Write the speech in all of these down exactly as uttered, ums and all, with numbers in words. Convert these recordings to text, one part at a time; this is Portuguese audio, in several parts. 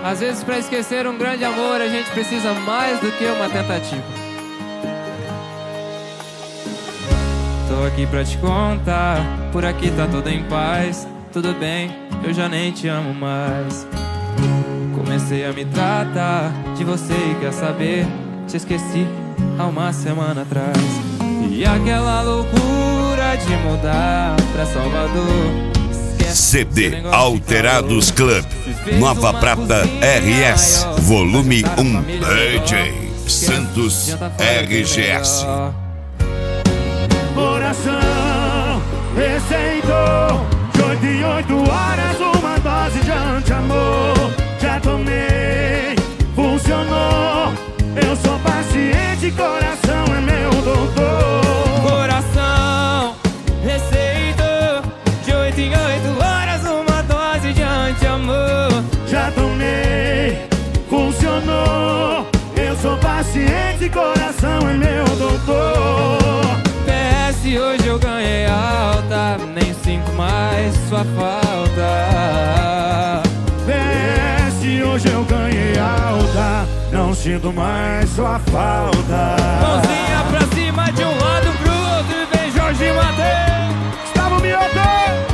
Às vezes, pra esquecer um grande amor, a gente precisa mais do que uma tentativa. Tô aqui pra te contar, por aqui tá tudo em paz. Tudo bem, eu já nem te amo mais. Comecei a me tratar de você e quer saber, te esqueci há uma semana atrás. E aquela loucura de mudar pra Salvador. C D Alterados Club, Nova Prata R S, volume um, D J Santos R G S. Coração receitou de oito em oito horas uma dose de anti-amor. Já tomei, funcionou. Eu sou paciente, coração é meu doutor. Coração receitou de oito em oito horas uma dose de anti-amor. Já tomei, funcionou. Eu sou paciente, coração é meu doutor. P S, hoje eu ganhei alta, nem sinto mais sua falta. P S, hoje eu ganhei alta, não sinto mais sua falta. Mãozinha pra cima de um lado pro outro e vem Jorge Mateus. Gustavo Mioto!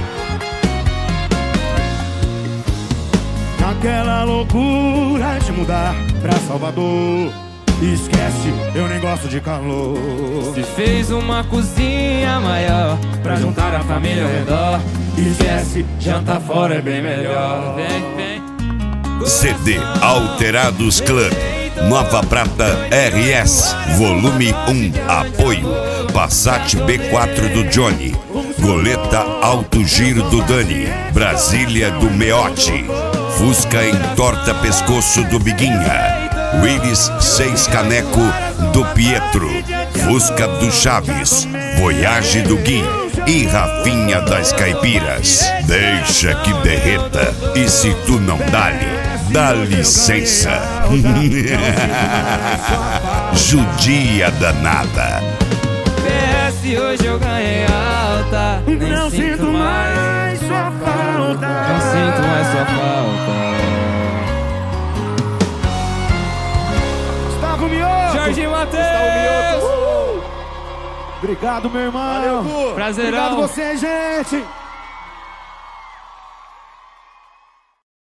Naquela loucura de mudar pra Salvador. Esquece, eu nem gosto de calor. Se fez uma cozinha maior pra juntar a família ao redor. Esquece, jantar fora é bem melhor. Vem, vem. C D Alterados Club, Nova Prata R S, volume um, apoio Passat B quatro do Johnny, Goleta Alto Giro do Dani, Brasília do Meote, Fusca Entorta Pescoço do Biguinha, Willis seis Caneco do Pietro, Fusca do Chaves, Voyage do Gui e Rafinha das Caipiras. Deixa que derreta, e se tu não dá-lhe, dá licença. Judia danada. P S, hoje eu ganhei alta, nem Não sinto mais sua falta. Não sinto mais sua falta. Gustavo Mioto! Jorge Mateus! Uh! Obrigado, meu irmão! Prazerão. Obrigado você, gente!